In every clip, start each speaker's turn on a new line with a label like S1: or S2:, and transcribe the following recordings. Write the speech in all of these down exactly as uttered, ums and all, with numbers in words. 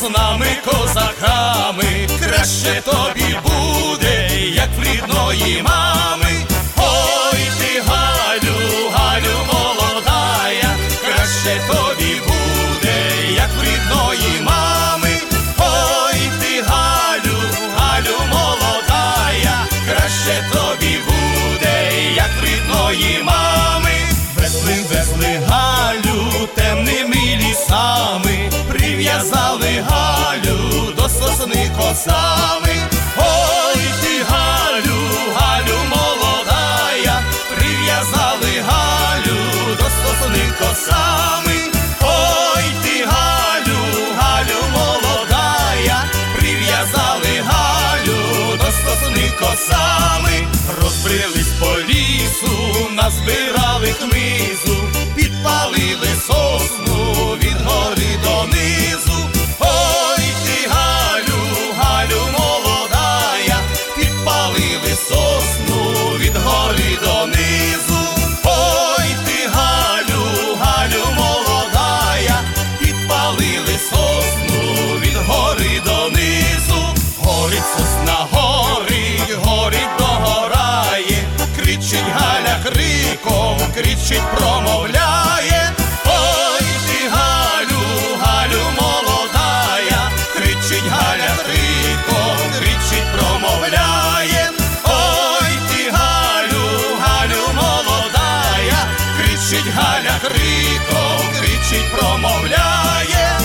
S1: з нами козаками, краще тобі буде, як в рідної мами. Ой ти, Галю, Галю молодая, краще тобі буде, як в рідної мами. Ой ти, Галю, Галю молодая, краще тобі буде, як в рідної мами. Везли, везли Галю темними лісами, прив'язали Галю до сосни косами. Ой ти, Галю, Галю молодая, прив'язали Галю до сосни косами. Ой ти, Галю, Галю молодая, прив'язали Галю до сосни косами. Розбрелись по лісу, назбирали хмизу, підпалили сосну від гори донизу. Ой ти, Галю, Галю молодая, підпалили сосну від гори донизу. Ой ти, Галю, Галю молодая, підпалили сосну від гори донизу. Горить сосна, горить, горить догорає, кричить Галя криком, кричить, промовляє. Ой ти, Галю, Галю молодая, кричить Галя криком, кричить, промовляє. Ой ти, Галю, Галю молодая, кричить Галя криком, кричить, промовляє.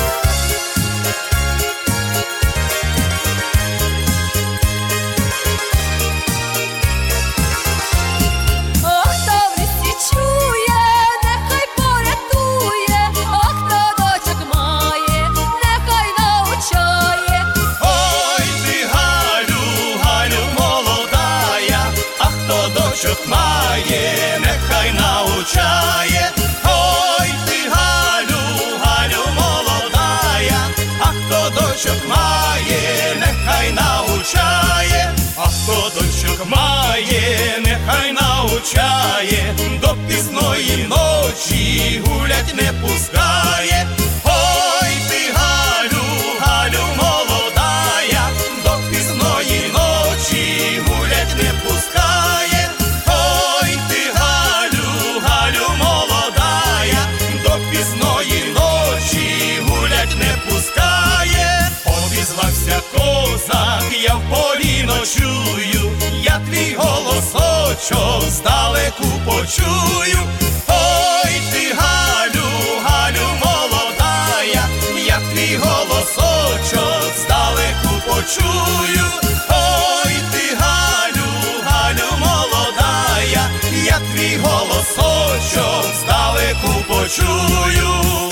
S1: Дочок має, нехай научає. Ой ти, Галю, Галю молодая, а хто дочок має, нехай научає. А хто дочок має, нехай научає, до пізної ночі гулять не пускає. Ой ти, Галю, Галю молодая, до пізної ночі гулять не пускає. Ой ти, Галю, Галю молодая, до пізної ночі гулять не пускає. Обізвався козак, я в полі ночую, я твій голосочок здалеку почую. Ой ти, Галю, Галю молодая, я твій голосочок здалеку почую. Ой ти, Галю, Галю молодая, я твій голосочок здалеку почую.